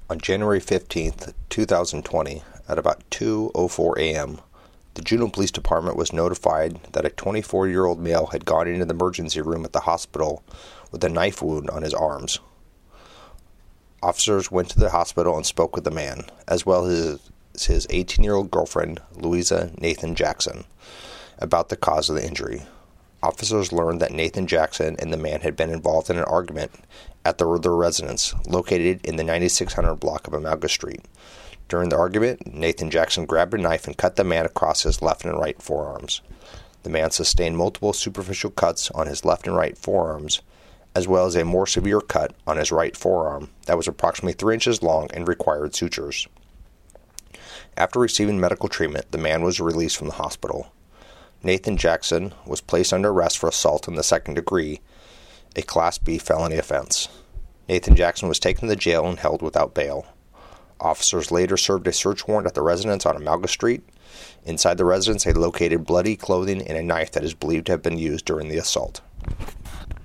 On January 15th, 2020, at about 2:04 a.m., the Juneau Police Department was notified that a 24-year-old male had gone into the emergency room at the hospital with a knife wound on his arms. Officers went to the hospital and spoke with the man, as well as his 18-year-old girlfriend, Louisa Nathan Jackson, about the cause of the injury. Officers learned that Nathan Jackson and the man had been involved in an argument at their residence, located in the 9600 block of Amalga Street. During the argument, Nathan Jackson grabbed a knife and cut the man across his left and right forearms. The man sustained multiple superficial cuts on his left and right forearms, as well as a more severe cut on his right forearm that was approximately 3 inches long and required sutures. After receiving medical treatment, the man was released from the hospital. Nathan Jackson was placed under arrest for assault in the second degree, a Class B felony offense. Nathan Jackson was taken to jail and held without bail. Officers later served a search warrant at the residence on Amalga Street. Inside the residence, they located bloody clothing and a knife that is believed to have been used during the assault.